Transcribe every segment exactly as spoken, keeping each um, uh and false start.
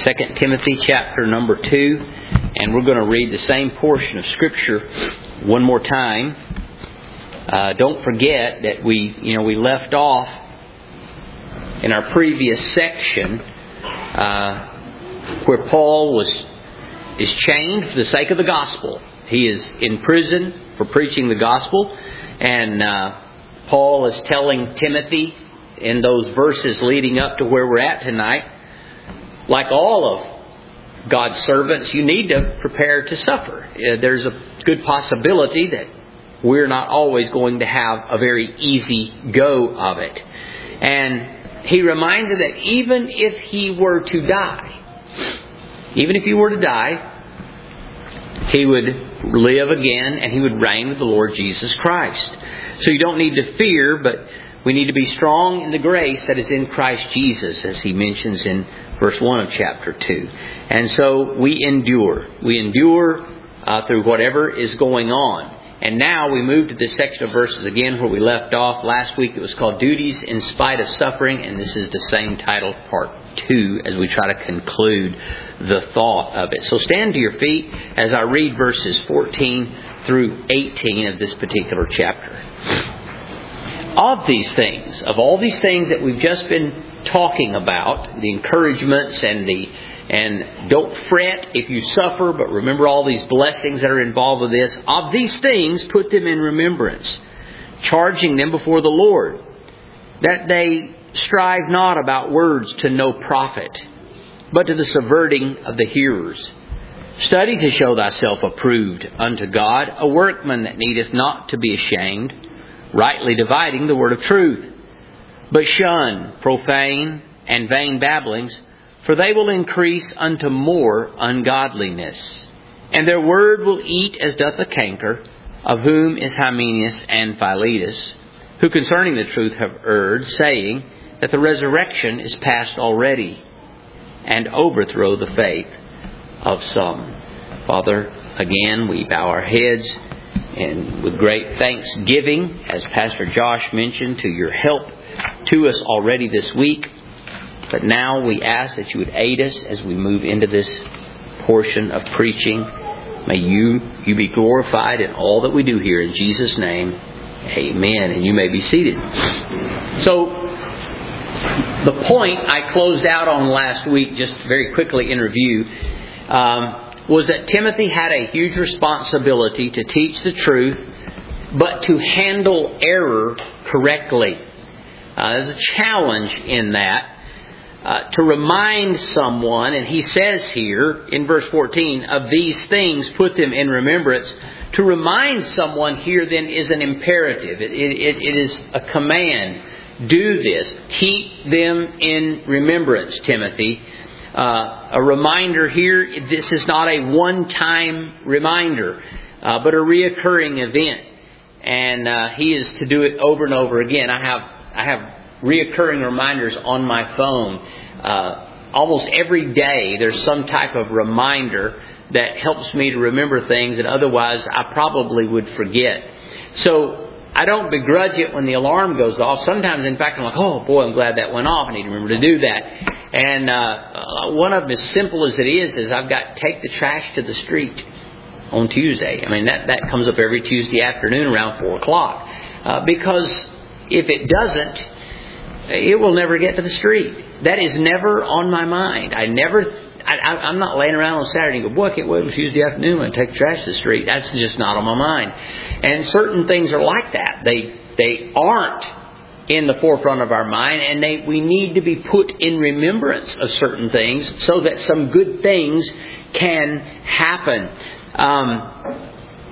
Second Timothy chapter number two, and we're going to read the same portion of Scripture one more time. Uh, don't forget that we, you know, we left off in our previous section uh, where Paul was is chained for the sake of the gospel. He is in prison for preaching the gospel, and uh, Paul is telling Timothy in those verses leading up to where we're at tonight, like all of God's servants, you need to prepare to suffer. Uh, there's a good possibility that we're not always going to have a very easy go of it. And he reminds us that even if he were to die, even if he were to die, he would live again and he would reign with the Lord Jesus Christ. So you don't need to fear, but we need to be strong in the grace that is in Christ Jesus, as he mentions in verse one of chapter two. And so we endure. We endure uh, through whatever is going on. And now we move to this section of verses again where we left off. Last week it was called Duties in Spite of Suffering, and this is the same title, part two, as we try to conclude the thought of it. So stand to your feet as I read verses fourteen through eighteen of this particular chapter. Of these things, of all these things that we've just been talking about, the encouragements and the and don't fret if you suffer, but remember all these blessings that are involved with this. Of these things, put them in remembrance, charging them before the Lord, that they strive not about words to no profit, but to the subverting of the hearers. Study to show thyself approved unto God, a workman that needeth not to be ashamed, rightly dividing the word of truth. But shun profane and vain babblings, for they will increase unto more ungodliness. And their word will eat as doth a canker, of whom is Hymenaeus and Philetus, who concerning the truth have erred, saying that the resurrection is past already, and overthrow the faith of some. Father, again we bow our heads, and with great thanksgiving, as Pastor Josh mentioned, to your help to us already this week. But now we ask that you would aid us as we move into this portion of preaching. May you, you be glorified in all that we do here. In Jesus' name, amen. And you may be seated. So, the point I closed out on last week, just very quickly in review, um, was that Timothy had a huge responsibility to teach the truth, but to handle error correctly. Uh, there's a challenge in that. Uh, to remind someone, and he says here in verse fourteen, of these things put them in remembrance. To remind someone here then is an imperative. It, it, it is a command. Do this. Keep them in remembrance, Timothy. Uh, a reminder here, this is not a one-time reminder, uh, but a reoccurring event. And uh, he is to do it over and over again. I have, I have reoccurring reminders on my phone. Uh, almost every day there's some type of reminder that helps me to remember things that otherwise I probably would forget. So I don't begrudge it when the alarm goes off. Sometimes, in fact, I'm like, oh boy, I'm glad that went off. I need to remember to do that. And uh, one of them, as simple as it is, is I've got take the trash to the street on Tuesday. I mean, that, that comes up every Tuesday afternoon around four o'clock. Uh, because if it doesn't, it will never get to the street. That is never on my mind. I never, I, I, I'm not laying around on Saturday and go, boy, I can't wait until Tuesday afternoon and take the trash to the street. That's just not on my mind. And certain things are like that. They they aren't in the forefront of our mind, and they we need to be put in remembrance of certain things so that some good things can happen. Um,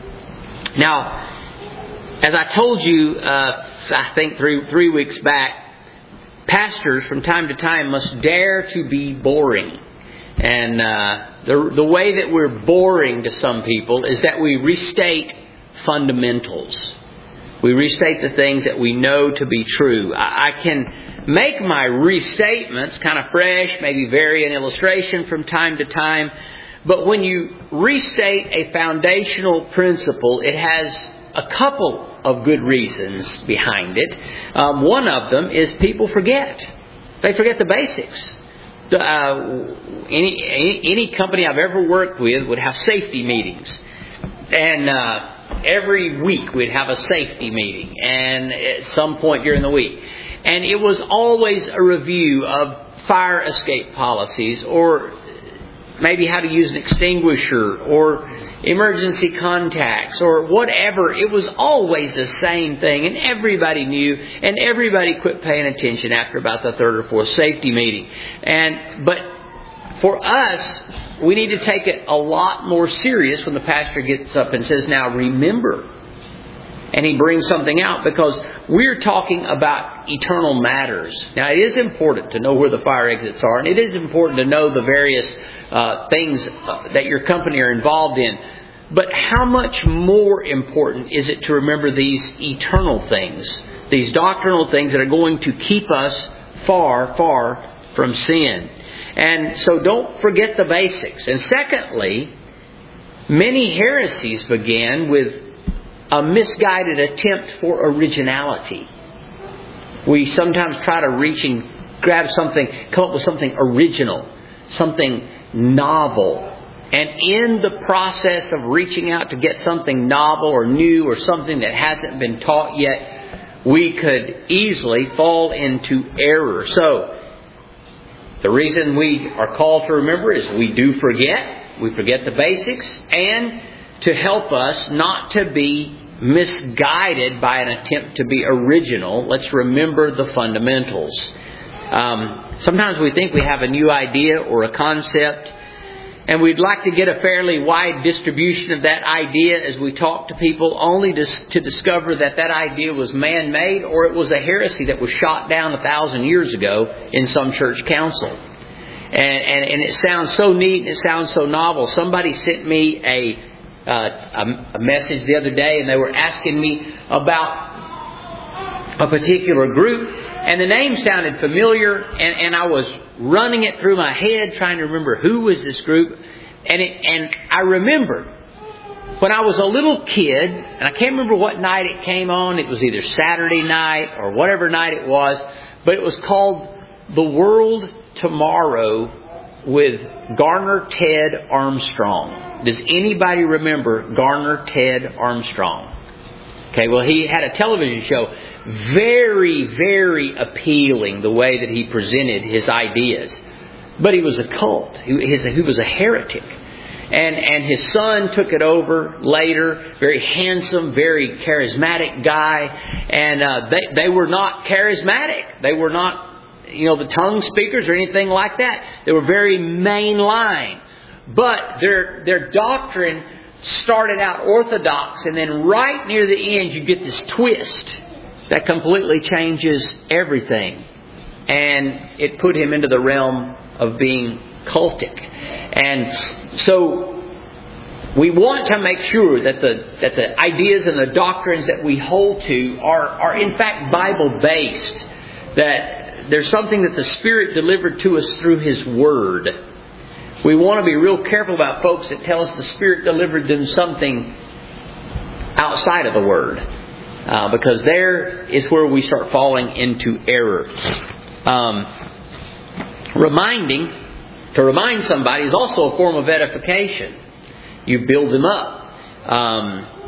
now, as I told you, uh, I think three three weeks back, pastors from time to time must dare to be boring. And uh, the the way that we're boring to some people is that we restate fundamentals. We restate the things that we know to be true. I, I can make my restatements kind of fresh, maybe vary an illustration from time to time. But when you restate a foundational principle, it has a couple of good reasons behind it. Um, one of them is people forget. They forget the basics. uh, any, any any company I've ever worked with would have safety meetings, and uh, every week we'd have a safety meeting, and at some point during the week, and it was always a review of fire escape policies, or maybe how to use an extinguisher, or emergency contacts, or whatever. It was always the same thing, and everybody knew, and everybody quit paying attention after about the third or fourth safety meeting. And but for us, we need to take it a lot more serious when the pastor gets up and says, "Now remember," and he brings something out, because we're talking about eternal matters. Now, it is important to know where the fire exits are, and it is important to know the various uh, things uh, that your company are involved in. But how much more important is it to remember these eternal things, these doctrinal things that are going to keep us far, far from sin? And so don't forget the basics. And secondly, many heresies began with a misguided attempt for originality. We sometimes try to reach and grab something, come up with something original, something novel. And in the process of reaching out to get something novel or new or something that hasn't been taught yet, we could easily fall into error. So, the reason we are called to remember is we do forget. We forget the basics. And to help us not to be misguided by an attempt to be original, let's remember the fundamentals. Um, sometimes we think we have a new idea or a concept, and we'd like to get a fairly wide distribution of that idea as we talk to people, only to, to discover that that idea was man-made, or it was a heresy that was shot down a thousand years ago in some church council. And, and, and it sounds so neat and it sounds so novel. Somebody sent me a Uh, a, a message the other day, and they were asking me about a particular group, and the name sounded familiar, and, and I was running it through my head trying to remember who was this group, and it, and I remembered when I was a little kid, and I can't remember what night it came on. It was either Saturday night or whatever night it was, but it was called The World Tomorrow with Garner Ted Armstrong. Does anybody remember Garner Ted Armstrong? Okay, well, he had a television show. Very, very appealing the way that he presented his ideas. But he was a cult. He, his, he was a heretic. And, and his son took it over later. Very handsome, very charismatic guy. And uh, they, they were not charismatic. They were not, you know, the tongue speakers or anything like that. They were very mainline. But their their doctrine started out orthodox, and then right near the end you get this twist that completely changes everything. And it put him into the realm of being cultic. And so we want to make sure that the that the ideas and the doctrines that we hold to are, are in fact Bible-based. That there's something that the Spirit delivered to us through His Word. We want to be real careful about folks that tell us the Spirit delivered them something outside of the Word. Uh, because there is where we start falling into error. Um, reminding, to remind somebody is also a form of edification. You build them up. Um,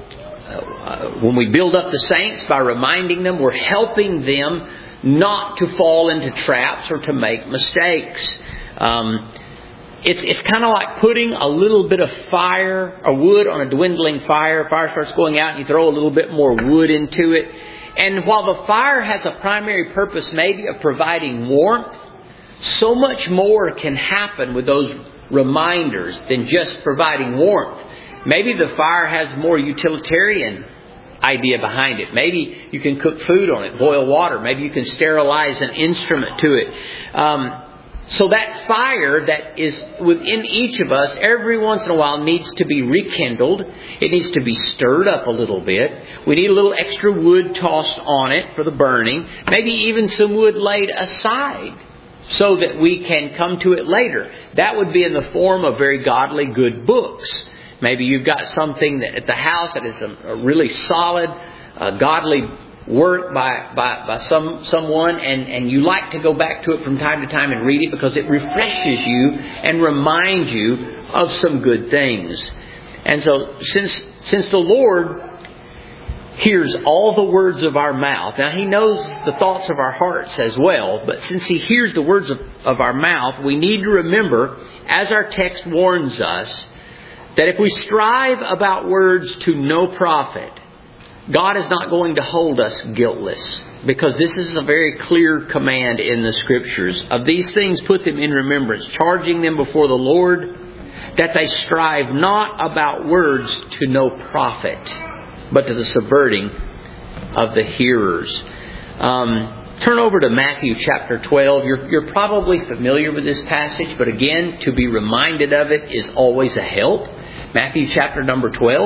when we build up the saints by reminding them, we're helping them not to fall into traps or to make mistakes. Um, It's it's kind of like putting a little bit of fire or wood on a dwindling fire. Fire starts going out and you throw a little bit more wood into it. And while the fire has a primary purpose maybe of providing warmth, so much more can happen with those reminders than just providing warmth. Maybe the fire has more utilitarian idea behind it. Maybe you can cook food on it, boil water. Maybe you can sterilize an instrument to it. Um, So that fire that is within each of us every once in a while needs to be rekindled. It needs to be stirred up a little bit. We need a little extra wood tossed on it for the burning. Maybe even some wood laid aside so that we can come to it later. That would be in the form of very godly good books. Maybe you've got something that at the house that is a, a really solid, uh, godly work by, by, by some someone and, and you like to go back to it from time to time and read it because it refreshes you and reminds you of some good things. And so since since the Lord hears all the words of our mouth, now He knows the thoughts of our hearts as well, but since He hears the words of, of our mouth, we need to remember, as our text warns us, that if we strive about words to no profit, God is not going to hold us guiltless, because this is a very clear command in the Scriptures. Of these things put them in remembrance, charging them before the Lord, that they strive not about words to no profit, but to the subverting of the hearers. Um, turn over to Matthew chapter twelve. You're, you're probably familiar with this passage, but again, to be reminded of it is always a help. Matthew chapter number twelve.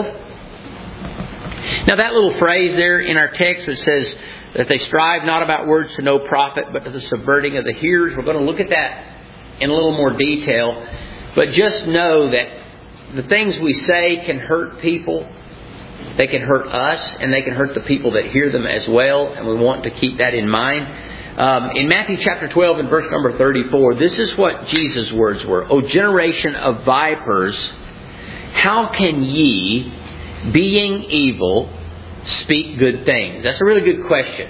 Now that little phrase there in our text which says that they strive not about words to no profit, but to the subverting of the hearers. We're going to look at that in a little more detail. But just know that the things we say can hurt people. They can hurt us, and they can hurt the people that hear them as well. And we want to keep that in mind. Um, in Matthew chapter twelve and verse number thirty-four, this is what Jesus' words were. O generation of vipers, how can ye, being evil, speak good things? That's a really good question.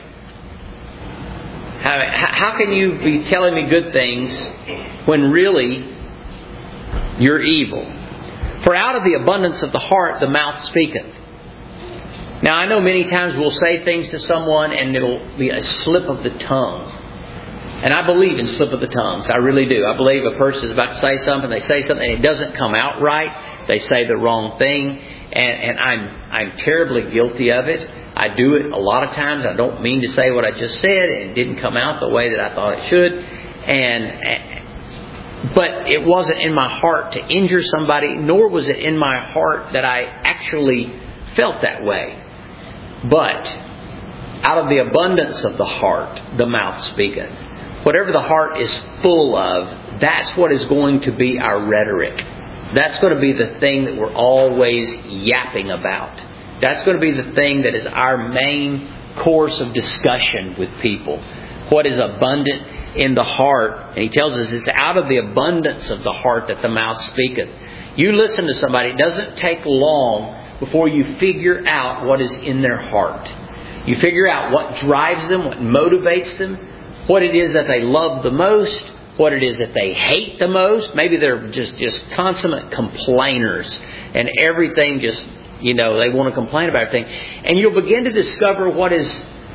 How, how can you be telling me good things when really you're evil? For out of the abundance of the heart the mouth speaketh. Now I know many times we'll say things to someone and it'll be a slip of the tongue. And I believe in slip of the tongues. I really do. I believe a person is about to say something, they say something and it doesn't come out right. They say the wrong thing. And, and I'm I'm terribly guilty of it. I do it a lot of times. I don't mean to say what I just said, and it didn't come out the way that I thought it should. And but it wasn't in my heart to injure somebody, nor was it in my heart that I actually felt that way. But out of the abundance of the heart, the mouth speaketh. Whatever the heart is full of, that's what is going to be our rhetoric. That's going to be the thing that we're always yapping about. That's going to be the thing that is our main course of discussion with people. What is abundant in the heart. And He tells us it's out of the abundance of the heart that the mouth speaketh. You listen to somebody, it doesn't take long before you figure out what is in their heart. You figure out what drives them, what motivates them, what it is that they love the most, what it is that they hate the most. Maybe they're just, just consummate complainers and everything just, you know, they want to complain about everything. And you'll begin to discover what is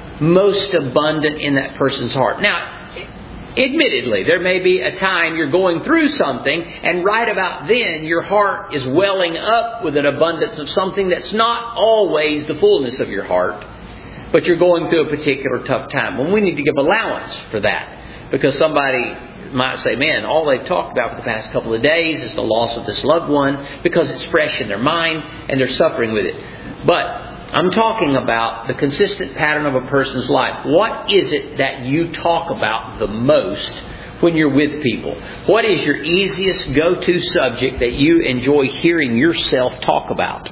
most abundant in that person's heart. Now, admittedly, there may be a time you're going through something and right about then your heart is welling up with an abundance of something that's not always the fullness of your heart, but you're going through a particular tough time. Well, we need to give allowance for that, because somebody might say, man, all they've talked about for the past couple of days is the loss of this loved one, because it's fresh in their mind and they're suffering with it. But I'm talking about the consistent pattern of a person's life. What is it that you talk about the most when you're with people? What is your easiest go-to subject that you enjoy hearing yourself talk about?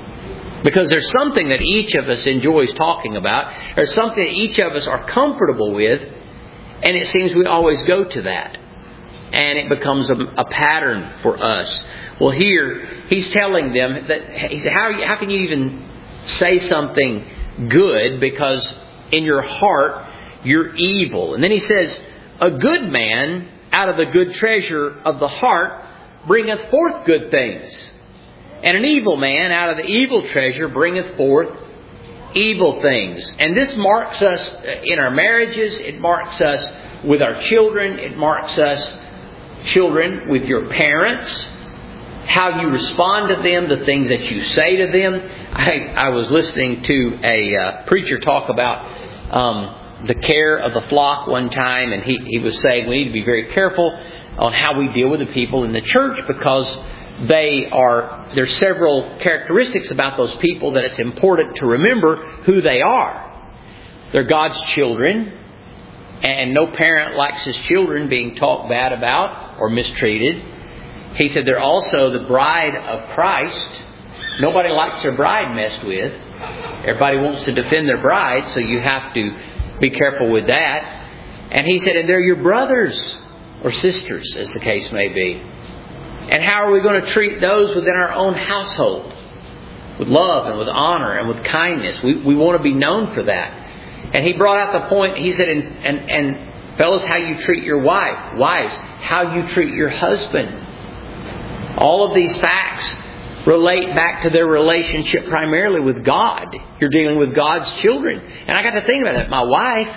Because there's something that each of us enjoys talking about. There's something that each of us are comfortable with. And it seems we always go to that. And it becomes a, a pattern for us. Well, here, He's telling them that, he said, how, how can you even say something good, because in your heart you're evil? And then He says, a good man out of the good treasure of the heart bringeth forth good things, and an evil man out of the evil treasure bringeth forth evil things. And this marks us in our marriages. It marks us with our children. It marks us, children, with your parents. How you respond to them, the things that you say to them. I, I was listening to a uh, preacher talk about um, the care of the flock one time, and he, he was saying we need to be very careful on how we deal with the people in the church, because they are, there's several characteristics about those people that it's important to remember who they are. They're God's children, and no parent likes his children being talked bad about or mistreated. He said they're also the bride of Christ. Nobody likes their bride messed with. Everybody wants to defend their bride, so you have to be careful with that. And he said, and they're your brothers or sisters, as the case may be. And how are we going to treat those within our own household? With love and with honor and with kindness. We we want to be known for that. And he brought out the point, he said, and, and, and fellas, how you treat your wife. Wives, how you treat your husband. All of these facts relate back to their relationship primarily with God. You're dealing with God's children. And I got to think about that. My wife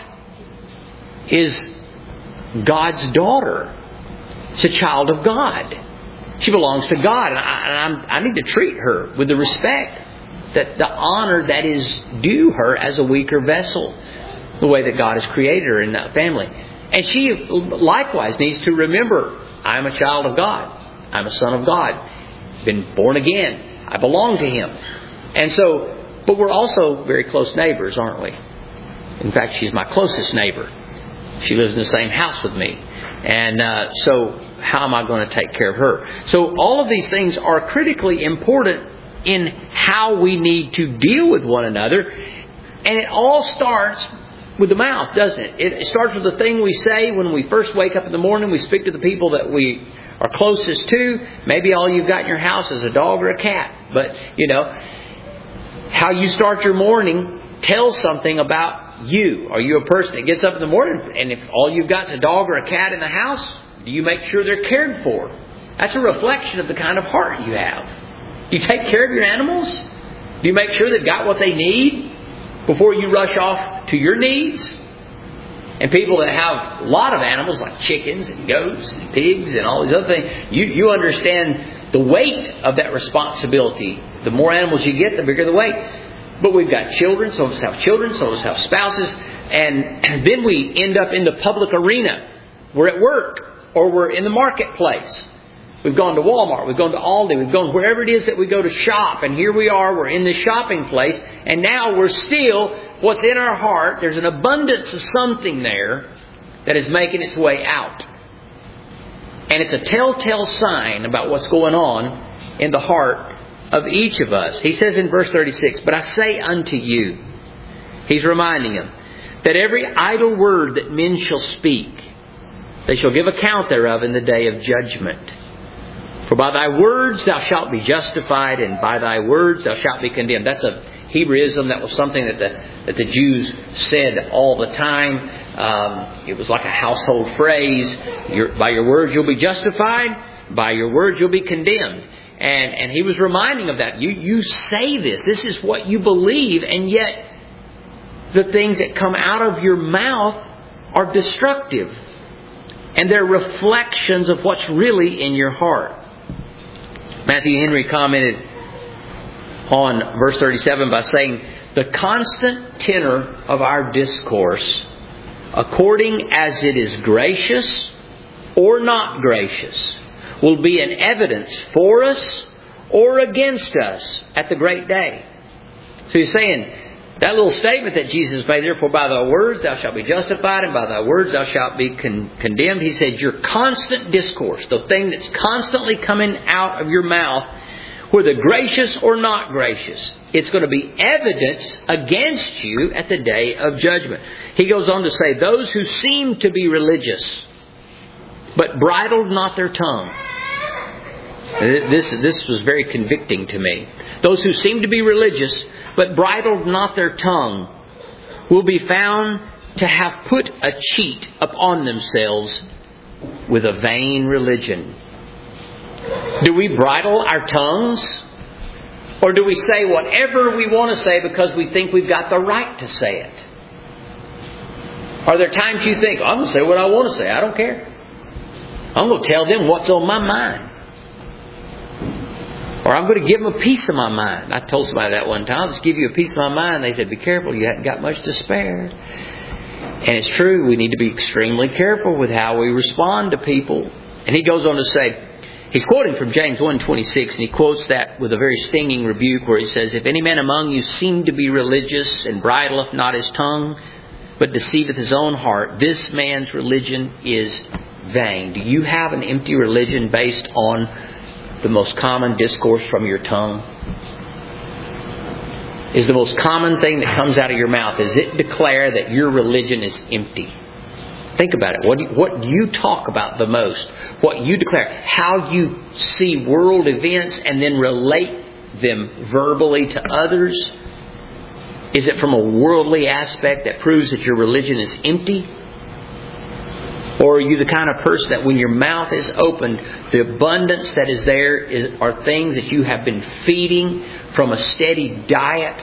is God's daughter. She's a child of God. She belongs to God. And I, and I'm, I need to treat her with the respect, that the honor that is due her as a weaker vessel, the way that God has created her in that family. And she likewise needs to remember, I'm a child of God. I'm a son of God. Been born again. I belong to Him. And so, but we're also very close neighbors, aren't we? In fact, she's my closest neighbor. She lives in the same house with me. And uh, so how am I going to take care of her? So all of these things are critically important in how we need to deal with one another. And it all starts with the mouth, doesn't it? It starts with the thing we say when we first wake up in the morning. We speak to the people that we are closest to. Maybe all you've got in your house is a dog or a cat. But, you know, how you start your morning tells something about you. Are you a person that gets up in the morning, and if all you've got is a dog or a cat in the house, do you make sure they're cared for? That's a reflection of the kind of heart you have. You take care of your animals? Do you make sure they've got what they need before you rush off to your needs? And people that have a lot of animals like chickens and goats and pigs and all these other things, you, you understand the weight of that responsibility. The more animals you get, the bigger the weight. But we've got children, some of us have children, some of us have spouses, and, and then we end up in the public arena. We're at work, or we're in the marketplace. We've gone to Walmart, we've gone to Aldi, we've gone wherever it is that we go to shop, and here we are, we're in the shopping place, and now we're still, what's in our heart, there's an abundance of something there that is making its way out. And it's a telltale sign about what's going on in the heart of each of us. He says in verse thirty-six, but I say unto you, he's reminding them, that every idle word that men shall speak, they shall give account thereof in the day of judgment. For by thy words thou shalt be justified, and by thy words thou shalt be condemned. That's a Hebraism. That was something that the that the Jews said all the time. Um, it was like a household phrase. Your, by your words you'll be justified. By your words you'll be condemned. And and he was reminding of that. You you say this. This is what you believe, and yet the things that come out of your mouth are destructive. And they're reflections of what's really in your heart. Matthew Henry commented on verse thirty-seven by saying, the constant tenor of our discourse, according as it is gracious or not gracious, will be an evidence for us or against us at the great day. So he's saying, that little statement that Jesus made, therefore by thy words thou shalt be justified, and by thy words thou shalt be con- condemned. He said your constant discourse, the thing that's constantly coming out of your mouth, whether gracious or not gracious, it's going to be evidence against you at the day of judgment. He goes on to say, those who seem to be religious, but bridled not their tongue. This, this was very convicting to me. Those who seem to be religious, but bridled not their tongue, will be found to have put a cheat upon themselves with a vain religion. Do we bridle our tongues? Or do we say whatever we want to say because we think we've got the right to say it? Are there times you think, I'm going to say what I want to say, I don't care. I'm going to tell them what's on my mind. Or I'm going to give them a piece of my mind. I told somebody that one time. I'll just give you a piece of my mind. They said, be careful, you haven't got much to spare. And it's true, we need to be extremely careful with how we respond to people. And he goes on to say, he's quoting from James one twenty-six, and he quotes that with a very stinging rebuke where he says, if any man among you seem to be religious and bridleth not his tongue, but deceiveth his own heart, this man's religion is vain. Do you have an empty religion based on the most common discourse from your tongue? is the most common thing that comes out of your mouth. Is it declare that your religion is empty? Think about it. What do you, what do you talk about the most? What you declare. How you see world events and then relate them verbally to others. Is it from a worldly aspect that proves that your religion is empty? Or are you the kind of person that when your mouth is opened, the abundance that is there is, are things that you have been feeding from a steady diet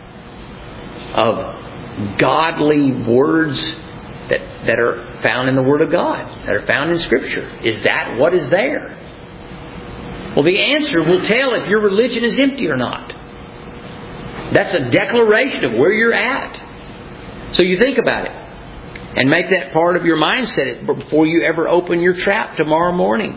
of godly words that, that are found in the Word of God, that are found in Scripture? Is that what is there? Well, the answer will tell if your religion is empty or not. That's a declaration of where you're at. So you think about it. And make that part of your mindset before you ever open your trap tomorrow morning.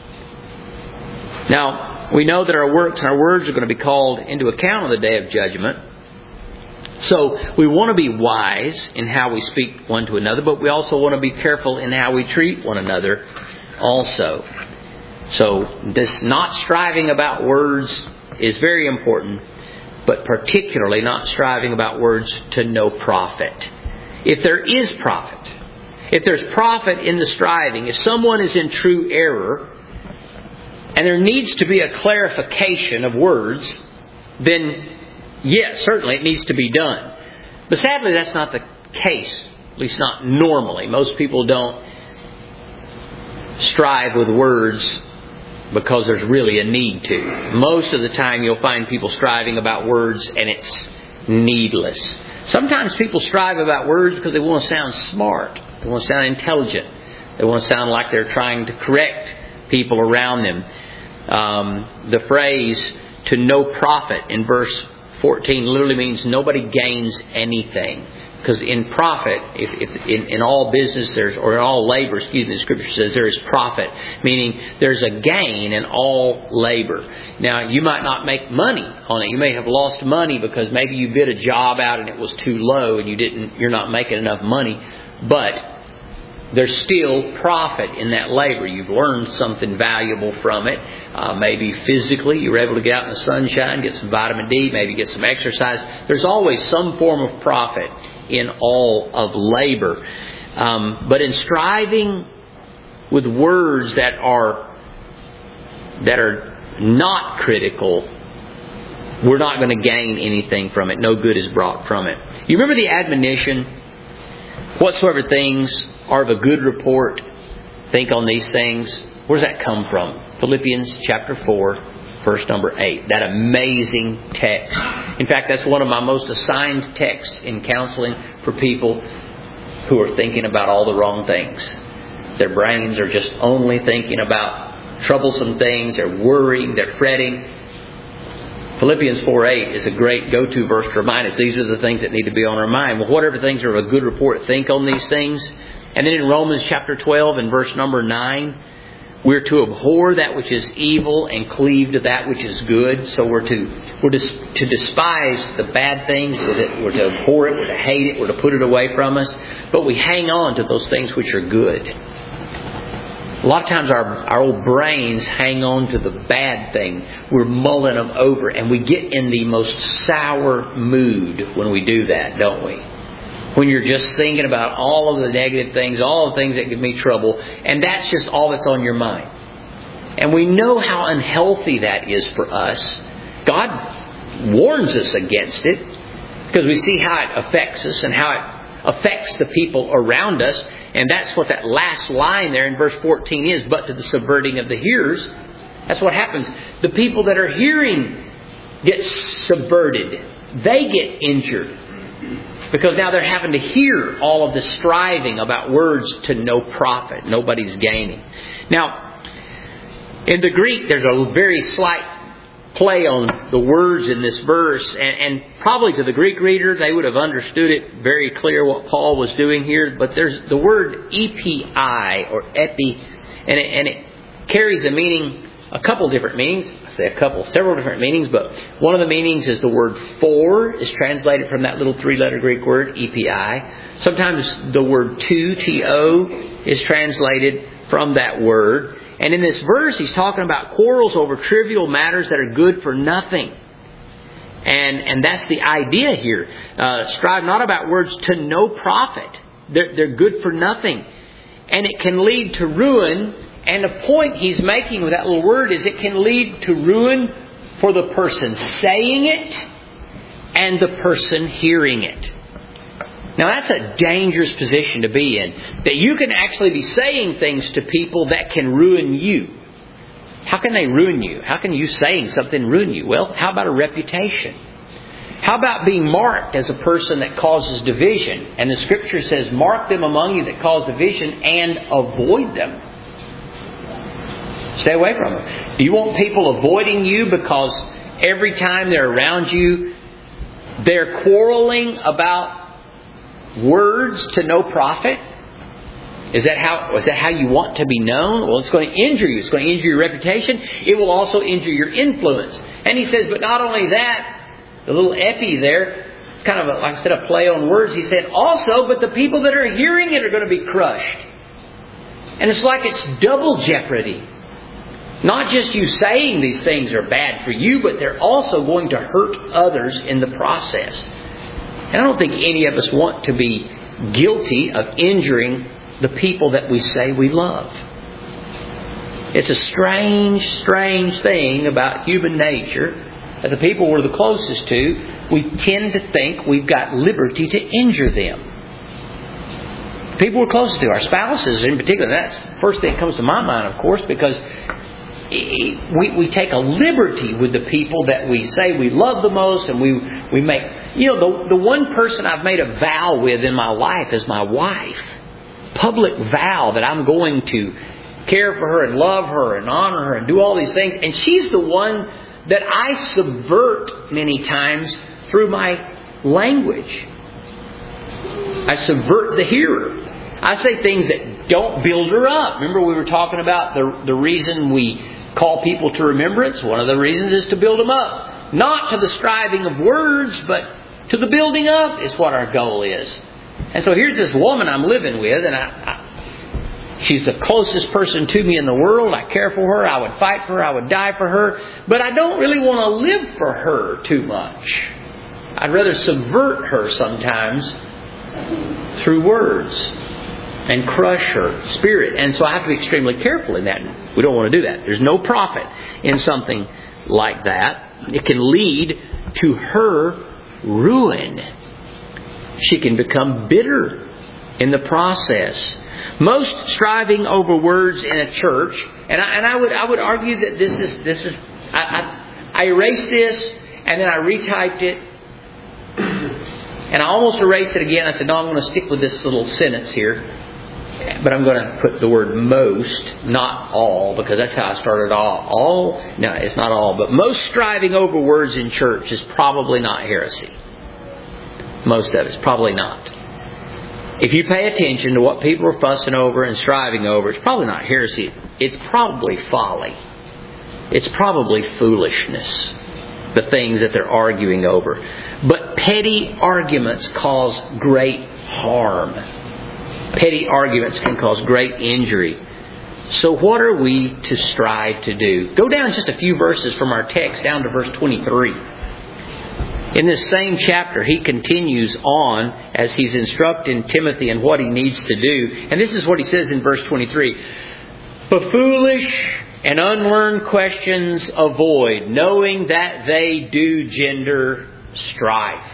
Now, we know that our works and our words are going to be called into account on the day of judgment. So we want to be wise in how we speak one to another, but we also want to be careful in how we treat one another also. So this not striving about words is very important, but particularly not striving about words to no profit. If there is profit, if there's profit in the striving, if someone is in true error, and there needs to be a clarification of words, then yes, certainly it needs to be done. But sadly, that's not the case, at least not normally. Most people don't strive with words because there's really a need to. Most of the time you'll find people striving about words and it's needless. Sometimes people strive about words because they want to sound smart. They want to sound intelligent. They want to sound like they're trying to correct people around them. Um, the phrase, to no profit, in verse fourteen literally means nobody gains anything. Because in profit, if, if in, in all business there's, or in all labor, excuse me, the Scripture says there is profit, meaning there's a gain in all labor. Now, you might not make money on it. You may have lost money because maybe you bid a job out and it was too low and you didn't, you're not making enough money. But there's still profit in that labor. You've learned something valuable from it. Uh, maybe physically, you were able to get out in the sunshine, get some vitamin D, maybe get some exercise. There's always some form of profit in all of labor. Um, but in striving with words that are that are not critical, we're not going to gain anything from it. No good is brought from it. You remember the admonition, whatsoever things are of a good report, think on these things. Where does that come from? Philippians chapter four, verse number eight. That amazing text. In fact, that's one of my most assigned texts in counseling for people who are thinking about all the wrong things. Their brains are just only thinking about troublesome things. They're worrying. They're fretting. Philippians four eight is a great go-to verse to remind us these are the things that need to be on our mind. Well, whatever things are of a good report, think on these things. And then in Romans chapter twelve and verse number nine, we're to abhor that which is evil and cleave to that which is good. So we're to we're to, to despise the bad things. We're to, we're to abhor it. We're to hate it. We're to put it away from us. But we hang on to those things which are good. A lot of times our, our old brains hang on to the bad thing. We're mulling them over. And we get in the most sour mood when we do that, don't we? When you're just thinking about all of the negative things, all the things that give me trouble, and that's just all that's on your mind. And we know how unhealthy that is for us. God warns us against it because we see how it affects us and how it affects the people around us. And that's what that last line there in verse fourteen is, but to the subverting of the hearers. That's what happens. The people that are hearing get subverted. They get injured. Because now they're having to hear all of the striving about words to no profit. Nobody's gaining. Now, in the Greek, there's a very slight play on the words in this verse. And, and probably to the Greek reader, they would have understood it very clear what Paul was doing here. But there's the word epi or epi, and it, and it carries a meaning, a couple different meanings. I say a couple, several different meanings, but one of the meanings is the word for is translated from that little three-letter Greek word, epi. Sometimes the word to, to, is translated from that word. And in this verse, he's talking about quarrels over trivial matters that are good for nothing. And and that's the idea here. Uh, strive not about words to no profit. They're, they're good for nothing. And it can lead to ruin. And the point he's making with that little word is it can lead to ruin for the person saying it and the person hearing it. Now that's a dangerous position to be in. That you can actually be saying things to people that can ruin you. How can they ruin you? How can you saying something ruin you? Well, how about a reputation? How about being marked as a person that causes division? And the Scripture says, mark them among you that cause division and avoid them. Stay away from them. Do you want people avoiding you because every time they're around you, they're quarreling about words to no profit? Is that how is that how you want to be known? Well, it's going to injure you. It's going to injure your reputation. It will also injure your influence. And he says, but not only that, the little epi there, it's kind of a, like I said, a play on words. He said, also, but the people that are hearing it are going to be crushed. And it's like it's double jeopardy. Not just you saying these things are bad for you, but they're also going to hurt others in the process. And I don't think any of us want to be guilty of injuring the people that we say we love. It's a strange, strange thing about human nature that the people we're the closest to, we tend to think we've got liberty to injure them. People we're closest to, our spouses in particular, that's the first thing that comes to my mind, of course, because we, we take a liberty with the people that we say we love the most, and we, we make, you know, the, the one person I've made a vow with in my life is my wife. Public vow that I'm going to care for her and love her and honor her and do all these things. And she's the one that I subvert many times through my language. I subvert the hearer. I say things that don't build her up. Remember we were talking about the, the reason we call people to remembrance? One of the reasons is to build them up. Not to the striving of words, but to the building up is what our goal is. And so here's this woman I'm living with, and I, I, she's the closest person to me in the world. I care for her. I would fight for her. I would die for her. But I don't really want to live for her too much. I'd rather subvert her sometimes through words and crush her spirit. And so I have to be extremely careful in that. We don't want to do that. There's no profit in something like that. It can lead to her ruin. She can become bitter in the process. Most striving over words in a church, and I, and I would I would argue that this is this is I, I, I erased this and then I retyped it, and I almost erased it again. I said, no, I'm going to stick with this little sentence here, but I'm going to put the word most, not all, because that's how I started off. All, no, it's not all, but most striving over words in church is probably not heresy. Most of it's probably not. If you pay attention to what people are fussing over and striving over, it's probably not heresy. It's probably folly. It's probably foolishness. The things that they're arguing over. But petty arguments cause great harm. Petty arguments can cause great injury. So what are we to strive to do? Go down just a few verses from our text, down to verse twenty-three. In this same chapter, he continues on as he's instructing Timothy in what he needs to do. And this is what he says in verse twenty-three. But foolish and unlearned questions avoid, knowing that they do gender strife.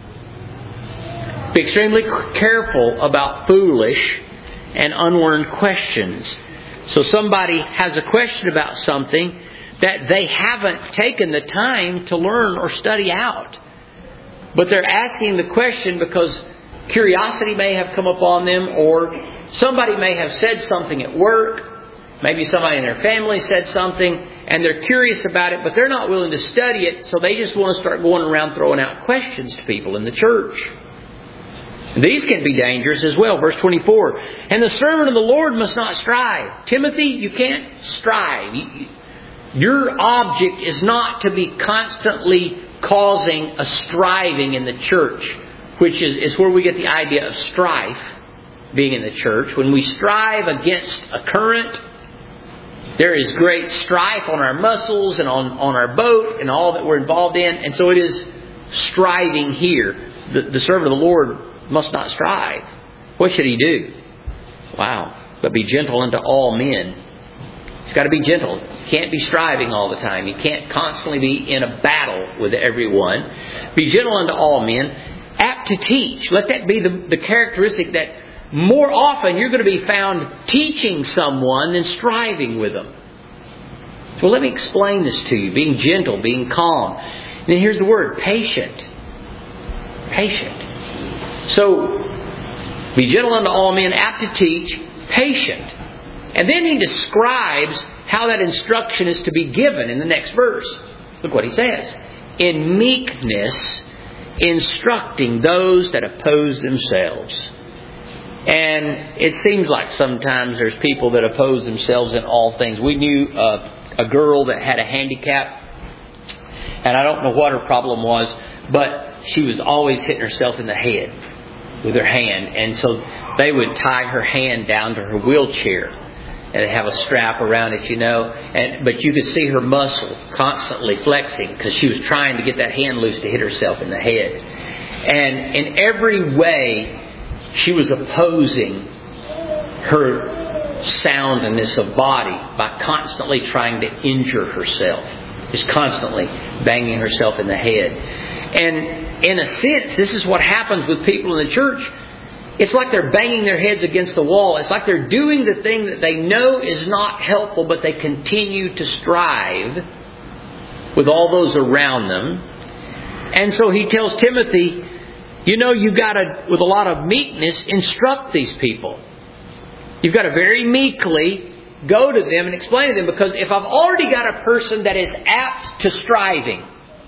Be extremely careful about foolish and unlearned questions. So somebody has a question about something that they haven't taken the time to learn or study out. But they're asking the question because curiosity may have come upon them, or somebody may have said something at work. Maybe somebody in their family said something and they're curious about it, but they're not willing to study it, so they just want to start going around throwing out questions to people in the church. These can be dangerous as well. Verse twenty-four. And the servant of the Lord must not strive. Timothy, you can't strive. Your object is not to be constantly causing a striving in the church, which is, is where we get the idea of strife being in the church. When we strive against a current, there is great strife on our muscles and on, on our boat and all that we're involved in. And so it is striving here. The, the servant of the Lord must not strive. What should he do? Wow. But be gentle unto all men. He's got to be gentle. He can't be striving all the time. He can't constantly be in a battle with everyone. Be gentle unto all men. Apt to teach. Let that be the, the characteristic that more often you're going to be found teaching someone than striving with them. So let me explain this to you. Being gentle, being calm. And then here's the word, patient. Patient. So, be gentle unto all men, apt to teach, patient. And then he describes how that instruction is to be given in the next verse. Look what he says. In meekness, instructing those that oppose themselves. And it seems like sometimes there's people that oppose themselves in all things. We knew uh, a girl that had a handicap. And I don't know what her problem was, but she was always hitting herself in the head with her hand. And so they would tie her hand down to her wheelchair. And they have a strap around it, you know. And but you could see her muscle constantly flexing because she was trying to get that hand loose to hit herself in the head. And in every way, she was opposing her soundness of body by constantly trying to injure herself. Just constantly banging herself in the head. And in a sense, this is what happens with people in the church. It's like they're banging their heads against the wall. It's like they're doing the thing that they know is not helpful, but they continue to strive with all those around them. And so he tells Timothy, you know, you've got to, with a lot of meekness, instruct these people. You've got to very meekly go to them and explain to them, because if I've already got a person that is apt to striving,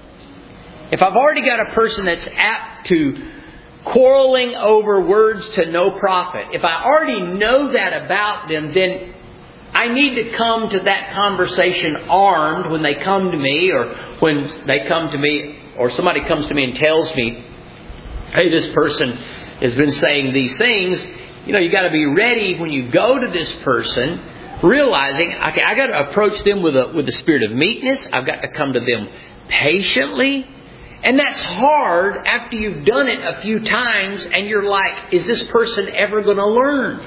if I've already got a person that's apt to quarreling over words to no profit, if I already know that about them, then I need to come to that conversation armed when they come to me, or when they come to me, or somebody comes to me and tells me, hey, this person has been saying these things. You know, you got to be ready when you go to this person, realizing, okay, I got to approach them with a with the spirit of meekness. I've got to come to them patiently. And that's hard after you've done it a few times and you're like, is this person ever going to learn?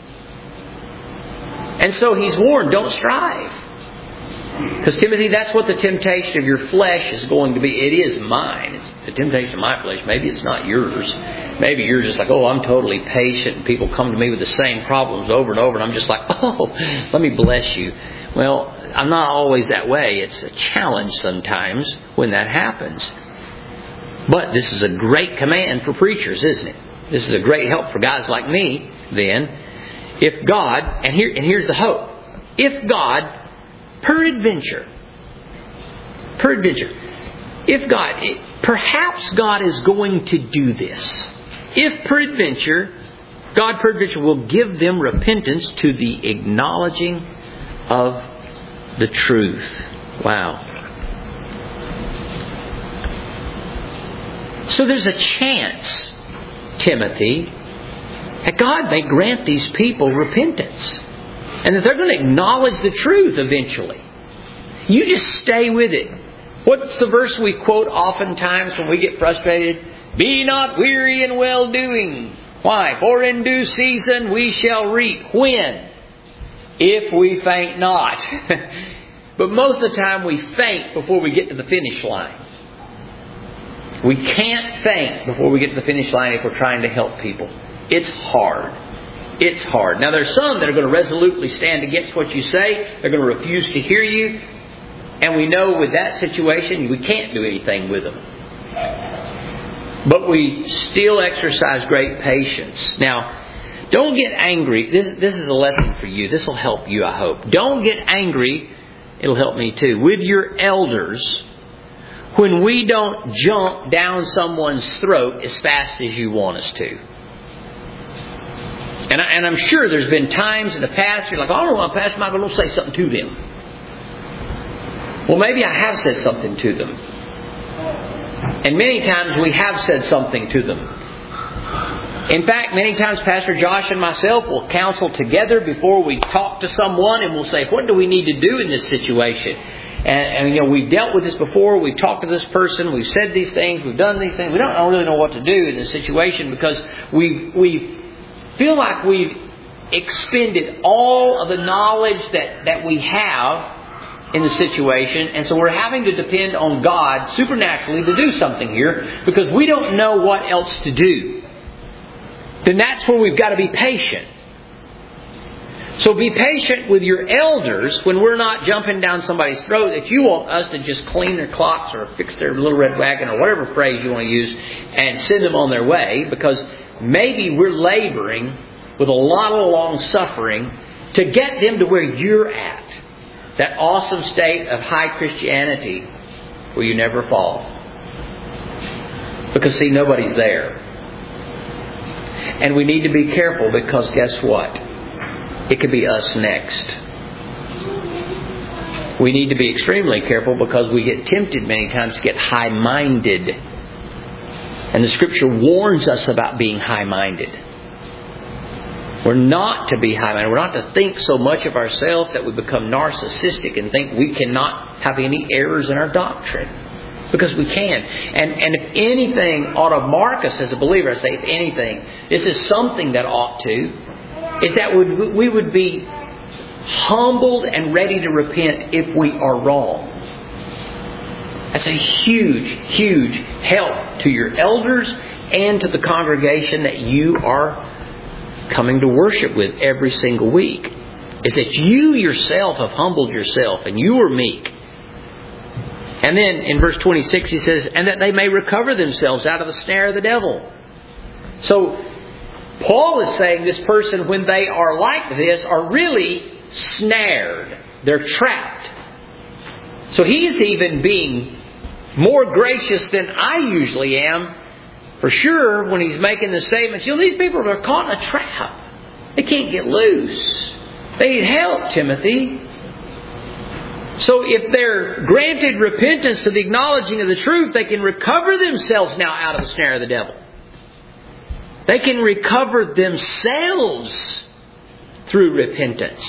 And so he's warned, don't strive. Because Timothy, that's what the temptation of your flesh is going to be. It is mine. It's the temptation of my flesh. Maybe it's not yours. Maybe you're just like, oh, I'm totally patient. And people come to me with the same problems over and over. And I'm just like, oh, let me bless you. Well, I'm not always that way. It's a challenge sometimes when that happens. But this is a great command for preachers, isn't it? This is a great help for guys like me, then. If God, and here and here's the hope. If God, peradventure, peradventure, if God, perhaps God is going to do this. If peradventure, God peradventure will give them repentance to the acknowledging of the truth. Wow. So there's a chance, Timothy, that God may grant these people repentance. And that they're going to acknowledge the truth eventually. You just stay with it. What's the verse we quote oftentimes when we get frustrated? Be not weary in well-doing. Why? For in due season we shall reap. When? If we faint not. But most of the time we faint before we get to the finish line. We can't faint before we get to the finish line if we're trying to help people. It's hard. It's hard. Now there's some that are going to resolutely stand against what you say. They're going to refuse to hear you. And we know with that situation, we can't do anything with them. But we still exercise great patience. Now, don't get angry. This, this is a lesson for you. This will help you, I hope. Don't get angry. It'll help me too. With your elders, when we don't jump down someone's throat as fast as you want us to. And, I, and I'm sure there's been times in the past you're like, oh, I don't want Pastor Michael, don't say something to them. Well, maybe I have said something to them. And many times we have said something to them. In fact, many times Pastor Josh and myself will counsel together before we talk to someone, and we'll say, what do we need to do in this situation? And, and you know, we've dealt with this before. We've talked to this person. We've said these things. We've done these things. We don't really know what to do in this situation because we we feel like we've expended all of the knowledge that, that we have in the situation. And so we're having to depend on God supernaturally to do something here because we don't know what else to do. Then that's where we've got to be patient. So be patient with your elders when we're not jumping down somebody's throat that you want us to just clean their clocks or fix their little red wagon or whatever phrase you want to use and send them on their way, because maybe we're laboring with a lot of long suffering to get them to where you're at. That awesome state of high Christianity where you never fall. Because see, nobody's there. And we need to be careful because guess what? It could be us next. We need to be extremely careful because we get tempted many times to get high-minded. And the Scripture warns us about being high-minded. We're not to be high-minded. We're not to think so much of ourselves that we become narcissistic and think we cannot have any errors in our doctrine. Because we can. And, and if anything ought to mark us as a believer, I say if anything, this is something that ought to, is that we would be humbled and ready to repent if we are wrong. That's a huge, huge help to your elders and to the congregation that you are coming to worship with every single week. Is that you yourself have humbled yourself and you are meek. And then in verse twenty-six he says, and that they may recover themselves out of the snare of the devil. So Paul is saying this person, when they are like this, are really snared. They're trapped. So he's even being more gracious than I usually am, for sure, when he's making the statements. You know, these people are caught in a trap. They can't get loose. They need help, Timothy. So if they're granted repentance to the acknowledging of the truth, they can recover themselves now out of the snare of the devil. They can recover themselves through repentance.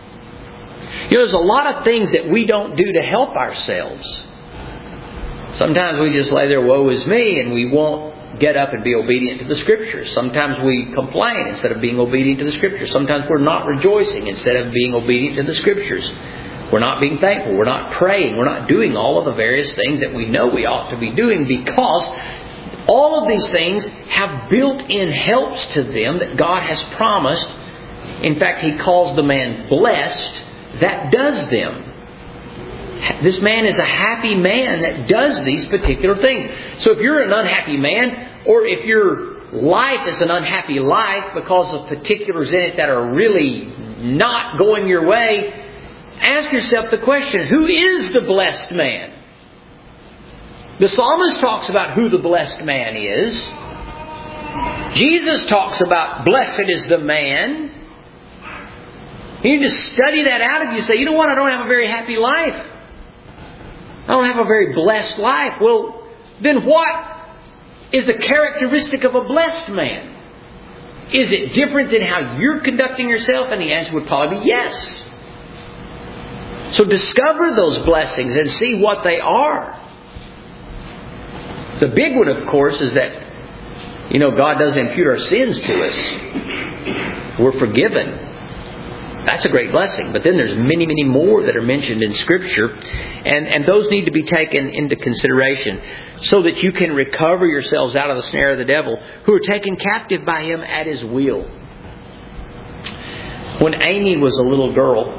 You know, there's a lot of things that we don't do to help ourselves. Sometimes we just lay there, woe is me, and we won't get up and be obedient to the Scriptures. Sometimes we complain instead of being obedient to the Scriptures. Sometimes we're not rejoicing instead of being obedient to the Scriptures. We're not being thankful. We're not praying. We're not doing all of the various things that we know we ought to be doing, because all of these things have built-in helps to them that God has promised. In fact, He calls the man blessed that does them. This man is a happy man that does these particular things. So if you're an unhappy man, or if your life is an unhappy life because of particulars in it that are really not going your way, ask yourself the question, who is the blessed man? The psalmist talks about who the blessed man is. Jesus talks about blessed is the man. You need to study that out of you. Say, you know what, I don't have a very happy life. I don't have a very blessed life. Well, then what is the characteristic of a blessed man? Is it different than how you're conducting yourself? And the answer would probably be yes. So discover those blessings and see what they are. The big one, of course, is that, you know, God doesn't impute our sins to us. We're forgiven. That's a great blessing. But then there's many, many more that are mentioned in Scripture. And, and those need to be taken into consideration so that you can recover yourselves out of the snare of the devil, who are taken captive by him at his will. When Amy was a little girl,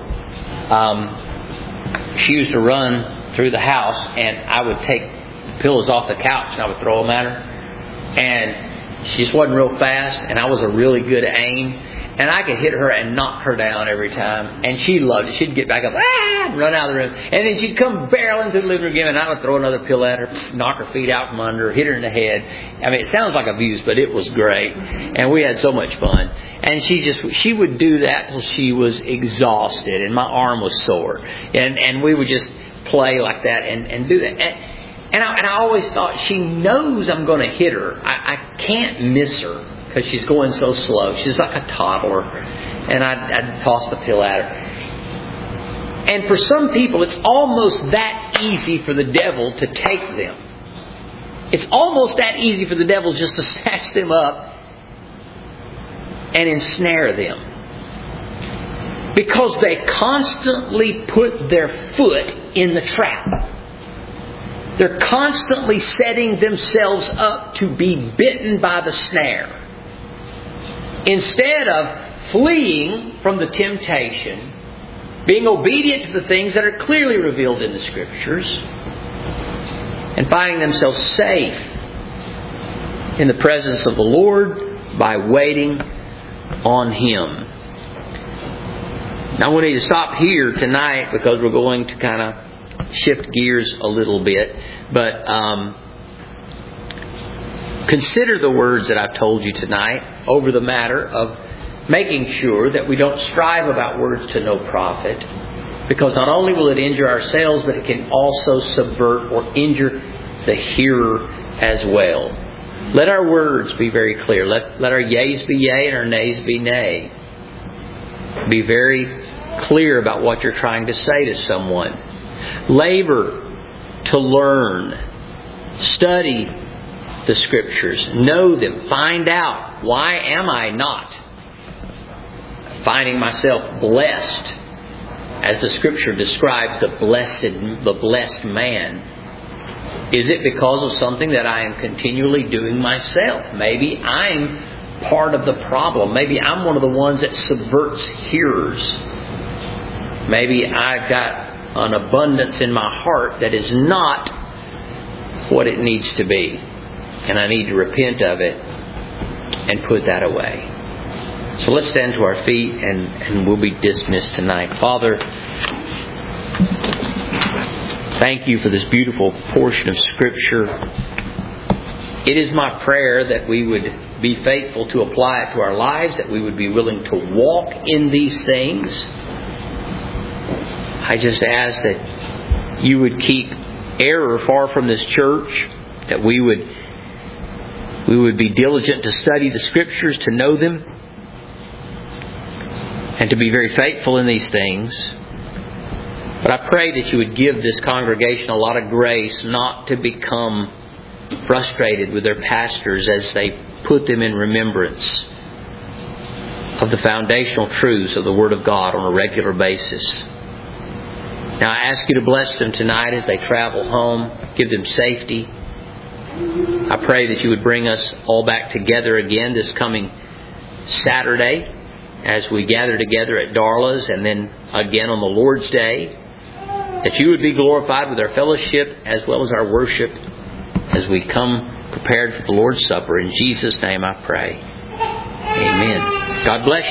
um, she used to run through the house, and I would take the pillows off the couch and I would throw them at her. And she just wasn't real fast, and I was a really good aim. And I could hit her and knock her down every time. And she loved it. She'd get back up, ah, and run out of the room. And then she'd come barreling through the living room again, and I would throw another pill at her, knock her feet out from under her, hit her in the head. I mean, it sounds like abuse, but it was great. And we had so much fun. And she just, she would do that till she was exhausted, and my arm was sore. And and we would just play like that and, and do that. And, and, I, and I always thought, she knows I'm going to hit her. I, I can't miss her, because she's going so slow. She's like a toddler. And I'd, I'd toss the pill at her. And for some people, it's almost that easy for the devil to take them. It's almost that easy for the devil just to snatch them up and ensnare them. Because they constantly put their foot in the trap. They're constantly setting themselves up to be bitten by the snare. Instead of fleeing from the temptation, being obedient to the things that are clearly revealed in the Scriptures, and finding themselves safe in the presence of the Lord by waiting on Him. Now we need to stop here tonight because we're going to kind of shift gears a little bit. But um, consider the words that I've told you tonight over the matter of making sure that we don't strive about words to no profit. Because not only will it injure ourselves, but it can also subvert or injure the hearer as well. Let our words be very clear. Let, let our yeas be yea and our nays be nay. Be very clear about what you're trying to say to someone. Labor to learn. Study the Scriptures. Know them. Find out, why am I not finding myself blessed, as the Scripture describes the blessed, the blessed man? Is it because of something that I am continually doing myself? Maybe I'm part of the problem. Maybe I'm one of the ones that subverts hearers. Maybe I've got an abundance in my heart that is not what it needs to be. And I need to repent of it and put that away. So let's stand to our feet and, and we'll be dismissed tonight. Father, thank you for this beautiful portion of Scripture. It is my prayer that we would be faithful to apply it to our lives, that we would be willing to walk in these things. I just ask that you would keep error far from this church, that we would we would be diligent to study the Scriptures, to know them, and to be very faithful in these things. But I pray that you would give this congregation a lot of grace not to become frustrated with their pastors as they put them in remembrance of the foundational truths of the Word of God on a regular basis. Now I ask you to bless them tonight as they travel home. Give them safety. I pray that you would bring us all back together again this coming Saturday as we gather together at Darla's, and then again on the Lord's Day. That you would be glorified with our fellowship as well as our worship as we come prepared for the Lord's Supper. In Jesus' name I pray. Amen. God bless you.